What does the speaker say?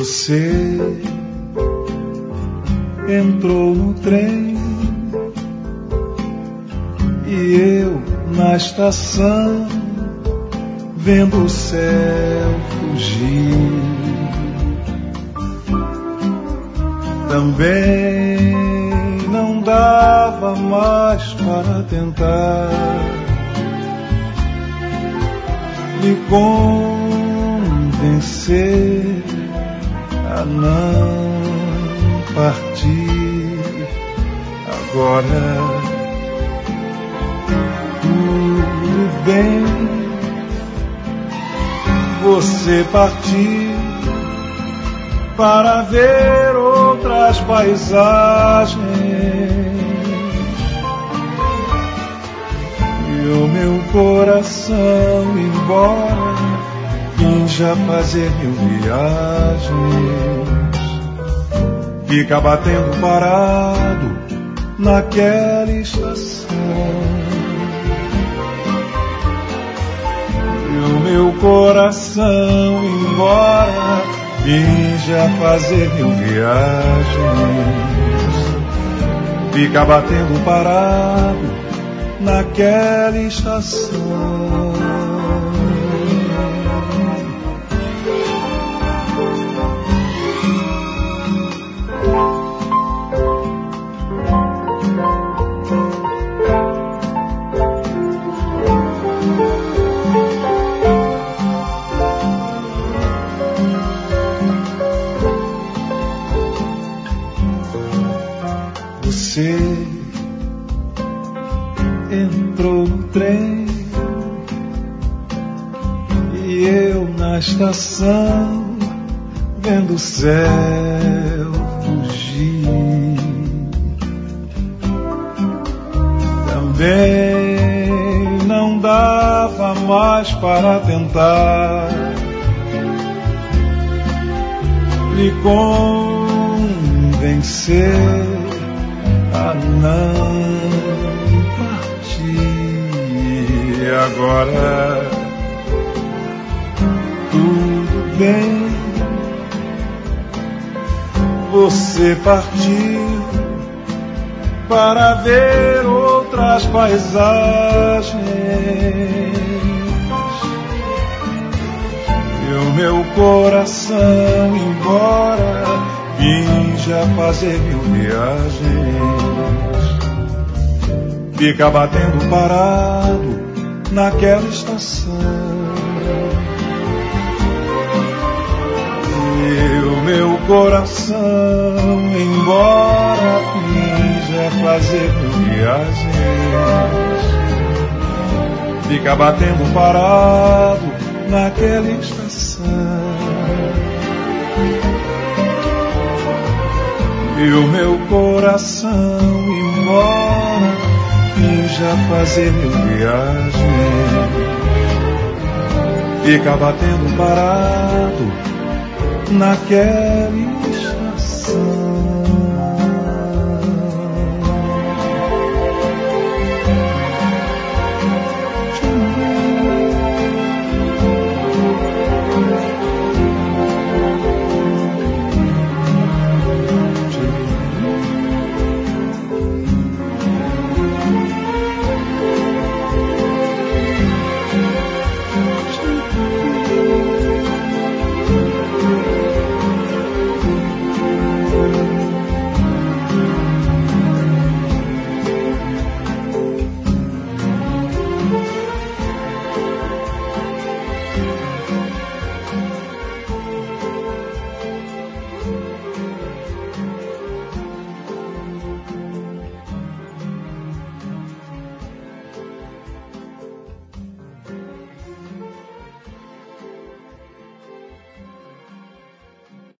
Você entrou no trem e eu na estação, vendo o céu fugir. Também não dava mais para tentar me convencer a não partir agora. Tudo bem, você partiu para ver outras paisagens e o meu coração embora finja fazer mil viagens, fica batendo parado naquela estação. E o meu coração embora finja fazer mil viagens, fica batendo parado naquela estação. Você entrou no trem e eu na estação, vendo o céu fugir. Também não dava mais para tentar lhe convencer a não partir agora. Tudo bem, você partiu para ver outras paisagens e o meu coração embora finja fazer mil viagens, fica batendo parado naquela estação. E o meu coração embora finja fazer mil viagens, fica batendo parado naquela estação. E o meu coração embora finja fazer mil viagens, fica batendo parado naquela estação.